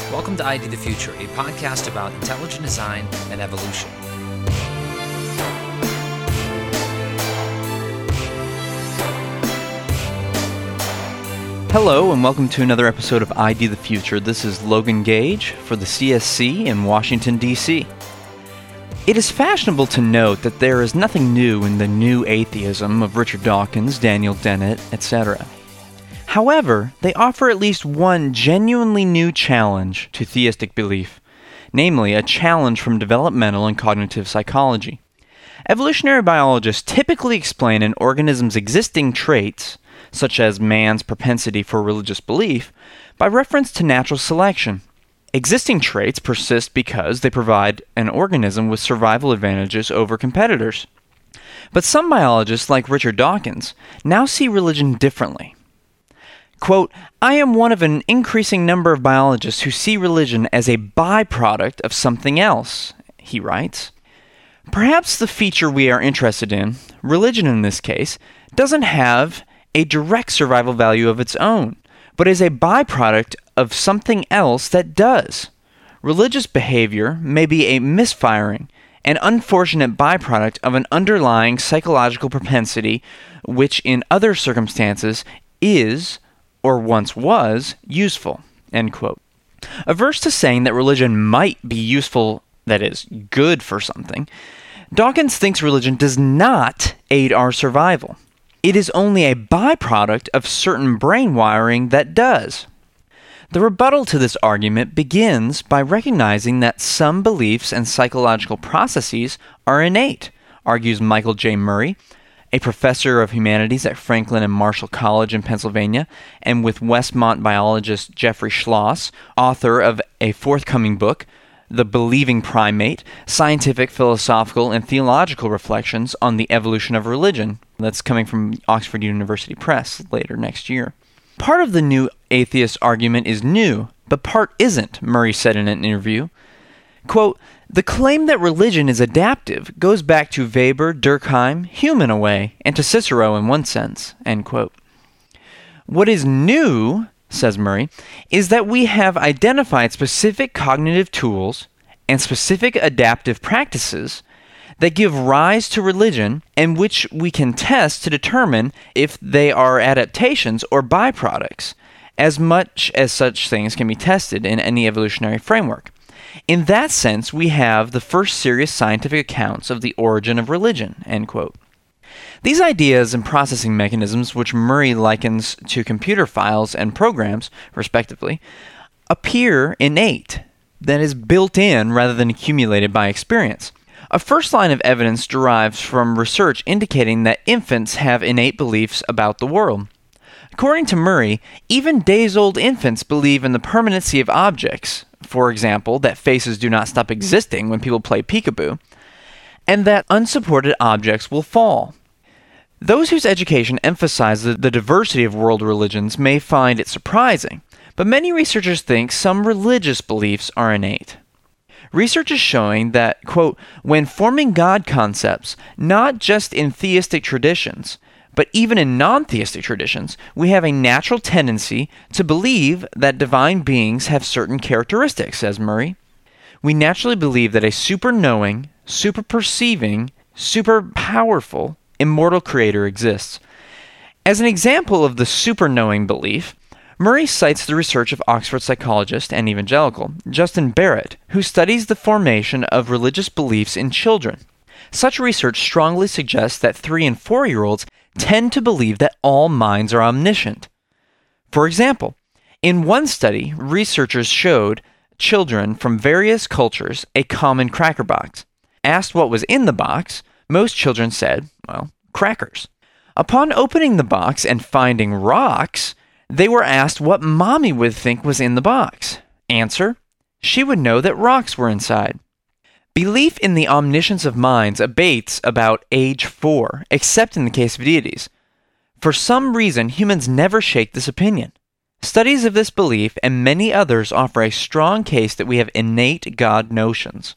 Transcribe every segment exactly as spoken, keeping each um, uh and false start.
Welcome to I D the Future, a podcast about intelligent design and evolution. Hello and welcome to another episode of I D the Future. This is Logan Gage for the C S C in Washington, D C It is fashionable to note that there is nothing new in the new atheism of Richard Dawkins, Daniel Dennett, et cetera. However, they offer at least one genuinely new challenge to theistic belief, namely a challenge from developmental and cognitive psychology. Evolutionary biologists typically explain an organism's existing traits, such as man's propensity for religious belief, by reference to natural selection. Existing traits persist because they provide an organism with survival advantages over competitors. But some biologists, like Richard Dawkins, now see religion differently. Quote, I am one of an increasing number of biologists who see religion as a byproduct of something else, he writes. Perhaps the feature we are interested in, religion in this case, doesn't have a direct survival value of its own, but is a byproduct of something else that does. Religious behavior may be a misfiring, an unfortunate byproduct of an underlying psychological propensity which in other circumstances is, or once was, useful. End quote. Averse to saying that religion might be useful, that is, good for something, Dawkins thinks religion does not aid our survival. It is only a byproduct of certain brain wiring that does. The rebuttal to this argument begins by recognizing that some beliefs and psychological processes are innate, argues Michael J. Murray, a professor of humanities at Franklin and Marshall College in Pennsylvania, and with Westmont biologist Jeffrey Schloss, author of a forthcoming book, The Believing Primate, Scientific, Philosophical, and Theological Reflections on the Evolution of Religion. That's coming from Oxford University Press later next year. Part of the new atheist argument is new, but part isn't, Murray said in an interview. Quote, the claim that religion is adaptive goes back to Weber, Durkheim, Hume in a way, and to Cicero in one sense, end quote. What is new, says Murray, is that we have identified specific cognitive tools and specific adaptive practices that give rise to religion and which we can test to determine if they are adaptations or byproducts, as much as such things can be tested in any evolutionary framework. In that sense, we have the first serious scientific accounts of the origin of religion, end quote. These ideas and processing mechanisms, which Murray likens to computer files and programs, respectively, appear innate, that is, built in rather than accumulated by experience. A first line of evidence derives from research indicating that infants have innate beliefs about the world. According to Murray, even days-old infants believe in the permanency of objects, for example, that faces do not stop existing when people play peekaboo, and that unsupported objects will fall. Those whose education emphasizes the diversity of world religions may find it surprising, but many researchers think some religious beliefs are innate. Research is showing that, quote, when forming God concepts, not just in theistic traditions, but even in non-theistic traditions, we have a natural tendency to believe that divine beings have certain characteristics, says Murray. We naturally believe that a super-knowing, super-perceiving, super-powerful, immortal creator exists. As an example of the super-knowing belief, Murray cites the research of Oxford psychologist and evangelical Justin Barrett, who studies the formation of religious beliefs in children. Such research strongly suggests that three- and four-year-olds tend to believe that all minds are omniscient. For example, in one study, researchers showed children from various cultures a common cracker box. Asked what was in the box, most children said, well, crackers. Upon opening the box and finding rocks, they were asked what mommy would think was in the box. Answer, she would know that rocks were inside. Belief in the omniscience of minds abates about age four, except in the case of deities. For some reason, humans never shake this opinion. Studies of this belief and many others offer a strong case that we have innate God notions.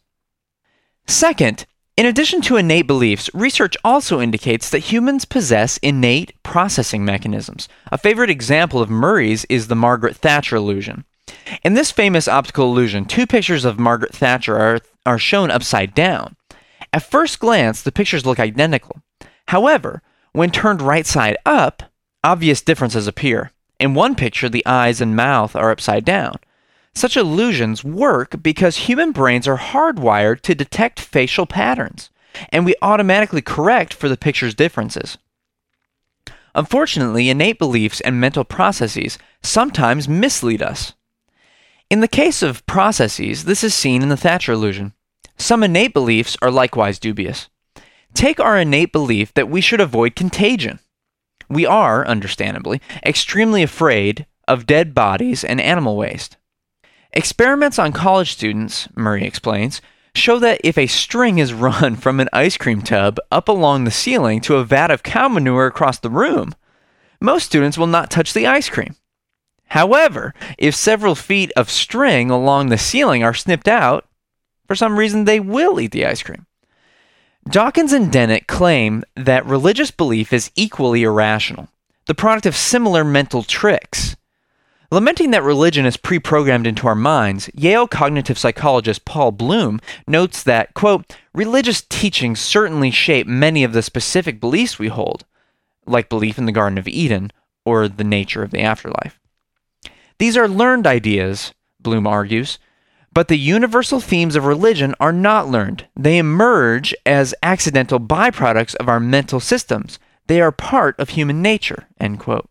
Second, in addition to innate beliefs, research also indicates that humans possess innate processing mechanisms. A favorite example of Murray's is the Margaret Thatcher illusion. In this famous optical illusion, two pictures of Margaret Thatcher are, are shown upside down. At first glance, the pictures look identical. However, when turned right side up, obvious differences appear. In one picture, the eyes and mouth are upside down. Such illusions work because human brains are hardwired to detect facial patterns, and we automatically correct for the picture's differences. Unfortunately, innate beliefs and mental processes sometimes mislead us. In the case of processes, this is seen in the Thatcher illusion. Some innate beliefs are likewise dubious. Take our innate belief that we should avoid contagion. We are, understandably, extremely afraid of dead bodies and animal waste. Experiments on college students, Murray explains, show that if a string is run from an ice cream tub up along the ceiling to a vat of cow manure across the room, most students will not touch the ice cream. However, if several feet of string along the ceiling are snipped out, for some reason they will eat the ice cream. Dawkins and Dennett claim that religious belief is equally irrational, the product of similar mental tricks. Lamenting that religion is pre-programmed into our minds, Yale cognitive psychologist Paul Bloom notes that, quote, religious teachings certainly shape many of the specific beliefs we hold, like belief in the Garden of Eden or the nature of the afterlife. These are learned ideas, Bloom argues, but the universal themes of religion are not learned. They emerge as accidental byproducts of our mental systems. They are part of human nature, end quote.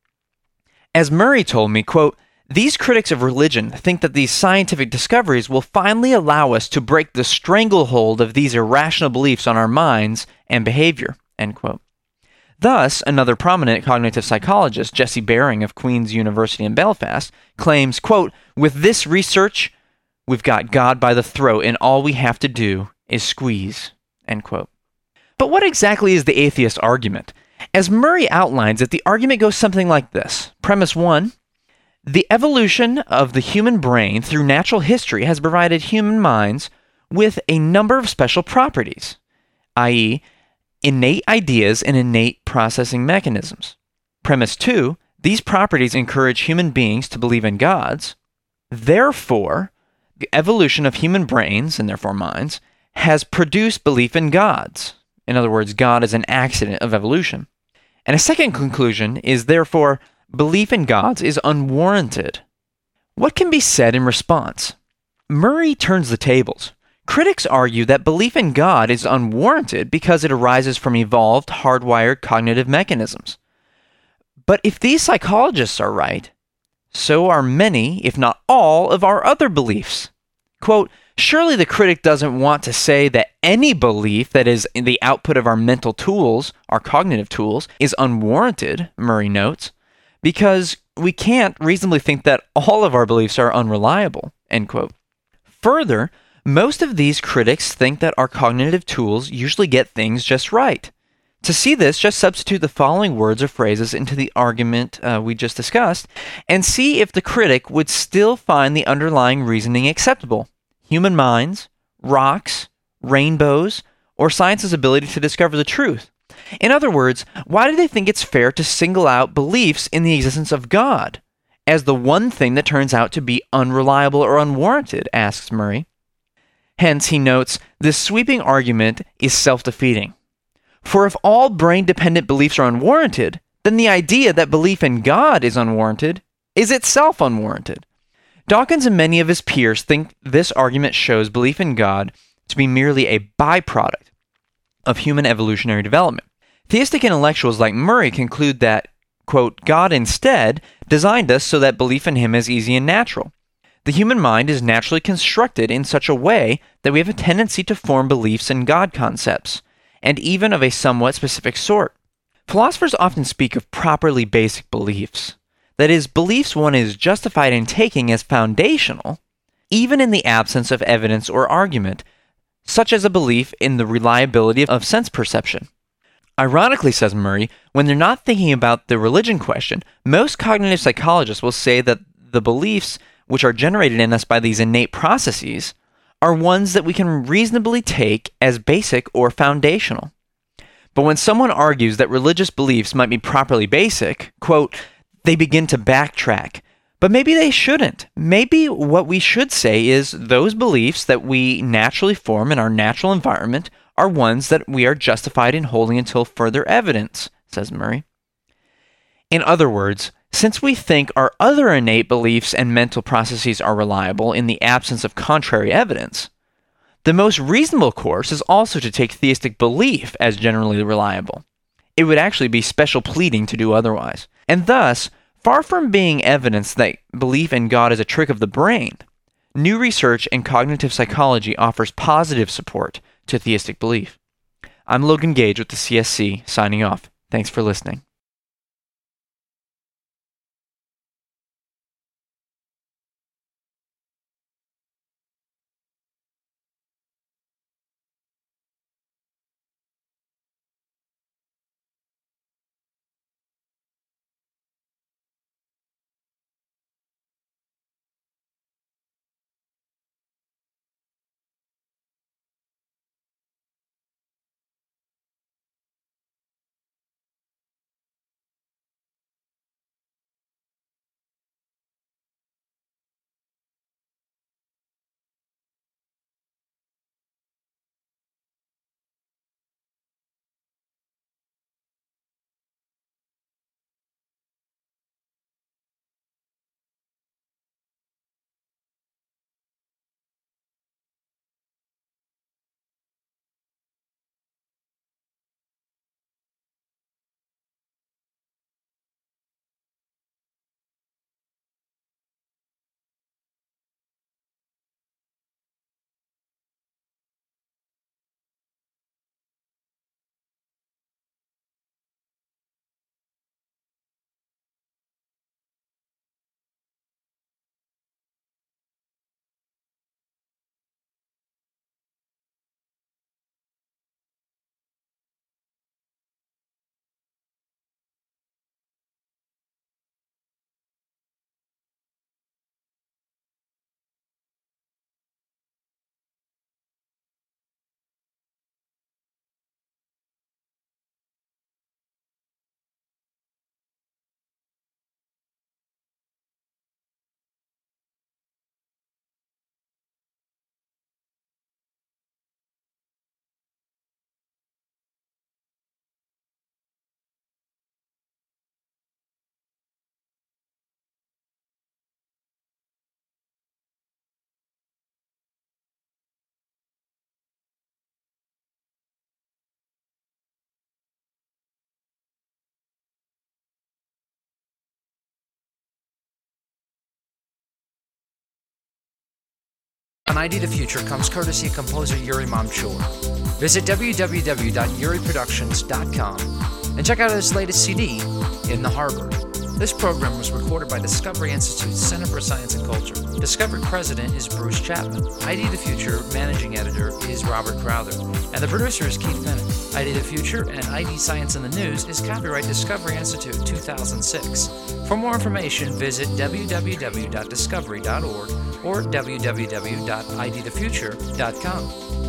As Murray told me, quote, these critics of religion think that these scientific discoveries will finally allow us to break the stranglehold of these irrational beliefs on our minds and behavior, end quote. Thus, another prominent cognitive psychologist, Jesse Baring of Queen's University in Belfast, claims, quote, with this research, we've got God by the throat and all we have to do is squeeze, end quote. But what exactly is the atheist argument? As Murray outlines it, the argument goes something like this. Premise one, the evolution of the human brain through natural history has provided human minds with a number of special properties, that is, innate ideas and innate processing mechanisms. Premise two, these properties encourage human beings to believe in gods. Therefore, the evolution of human brains, and therefore minds, has produced belief in gods. In other words, God is an accident of evolution. And a second conclusion is, therefore, belief in gods is unwarranted. What can be said in response? Murray turns the tables. Critics argue that belief in God is unwarranted because it arises from evolved, hardwired cognitive mechanisms. But if these psychologists are right, so are many, if not all, of our other beliefs. Quote, surely the critic doesn't want to say that any belief that is in the output of our mental tools, our cognitive tools, is unwarranted, Murray notes, because we can't reasonably think that all of our beliefs are unreliable, end quote. Further, most of these critics think that our cognitive tools usually get things just right. To see this, just substitute the following words or phrases into the argument uh, we just discussed, and see if the critic would still find the underlying reasoning acceptable. Human minds, rocks, rainbows, or science's ability to discover the truth. In other words, why do they think it's fair to single out beliefs in the existence of God as the one thing that turns out to be unreliable or unwarranted, asks Murray. Hence, he notes, this sweeping argument is self-defeating. For if all brain-dependent beliefs are unwarranted, then the idea that belief in God is unwarranted is itself unwarranted. Dawkins and many of his peers think this argument shows belief in God to be merely a byproduct of human evolutionary development. Theistic intellectuals like Murray conclude that, quote, God instead designed us so that belief in him is easy and natural. The human mind is naturally constructed in such a way that we have a tendency to form beliefs in God concepts, and even of a somewhat specific sort. Philosophers often speak of properly basic beliefs. That is, beliefs one is justified in taking as foundational, even in the absence of evidence or argument, such as a belief in the reliability of sense perception. Ironically, says Murray, when they're not thinking about the religion question, most cognitive psychologists will say that the beliefs which are generated in us by these innate processes are ones that we can reasonably take as basic or foundational. But when someone argues that religious beliefs might be properly basic, quote, they begin to backtrack, But maybe they shouldn't. Maybe what we should say is those beliefs that we naturally form in our natural environment are ones that we are justified in holding until further evidence, says Murray. In other words, since we think our other innate beliefs and mental processes are reliable in the absence of contrary evidence, the most reasonable course is also to take theistic belief as generally reliable. It would actually be special pleading to do otherwise. And thus, far from being evidence that belief in God is a trick of the brain, new research in cognitive psychology offers positive support to theistic belief. I'm Logan Gage with the C S C, signing off. Thanks for listening. On I D the Future comes courtesy of composer Yuri Mamchur. Visit w w w dot yuri productions dot com and check out his latest C D, In the Harbor. This program was recorded by Discovery Institute's Center for Science and Culture. Discovery President is Bruce Chapman. I D the Future Managing Editor is Robert Crowther. And the producer is Keith Bennett. I D the Future and I D Science in the News is copyright Discovery Institute two thousand six. For more information, visit w w w dot discovery dot org or w w w dot i d the future dot com.